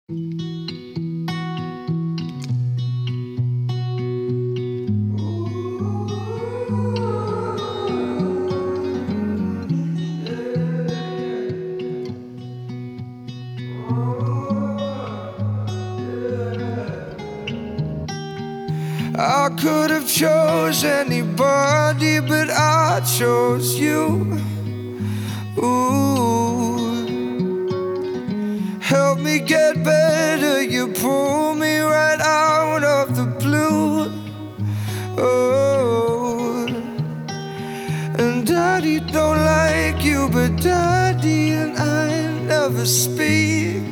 I could have chose anybody, but I chose you. Ooh, help me get better. You pull me right out of the blue. Oh, and Daddy don't like you, but Daddy and I never speak.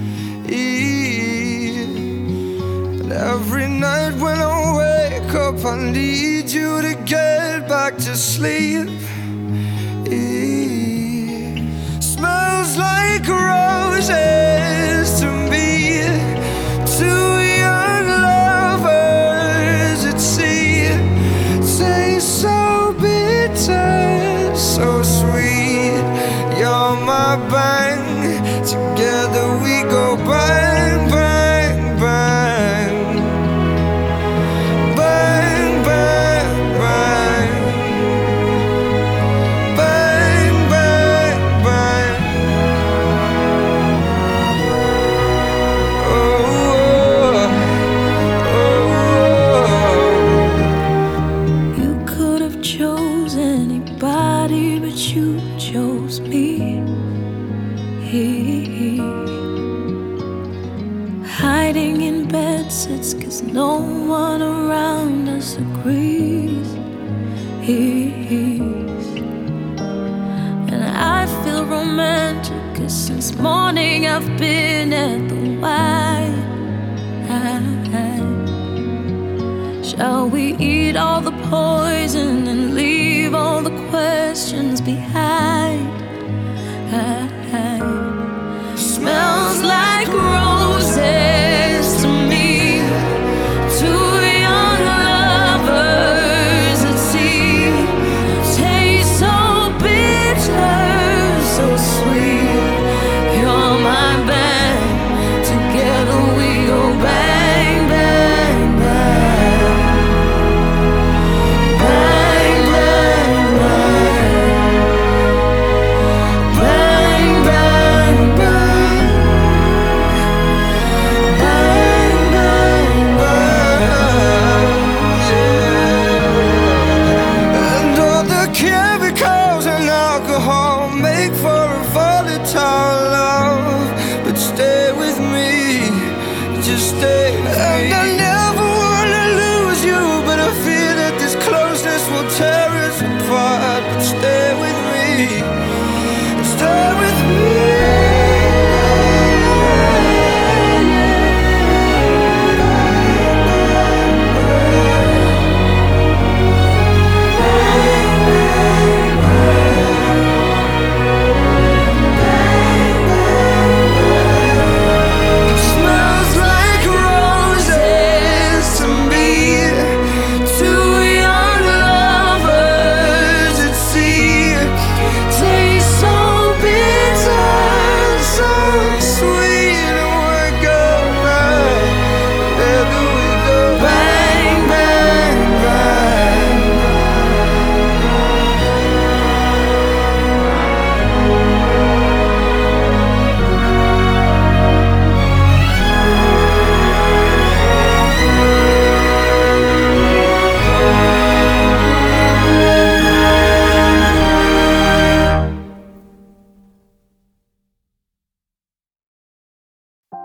And every night when I wake up, I need you to get back to sleep. Smells like roses to me, two young lovers at sea. Tastes so bitter, so sweet. You're my bang, together we go bang, bang, bang. Bang, bang, bang. Bang, bang, bang. Oh, oh, oh. You could have chose anybody, but you chose me. Hiding in bed sits 'cause no one around us agrees. And I feel romantic 'cause since morning I've been at the Y. Shall we eat all the poison and leave all the questions behind? Smells like roses to me, two young lovers at sea. Taste so bitter, so sweet. You're my bang, together we go bang, bang, bang. Bang, bang, bang. Bang, bang, bang. Bang, bang, bang. And all the chemicals and alcohol make for a volatile love. But stay with me, just stay with me. And I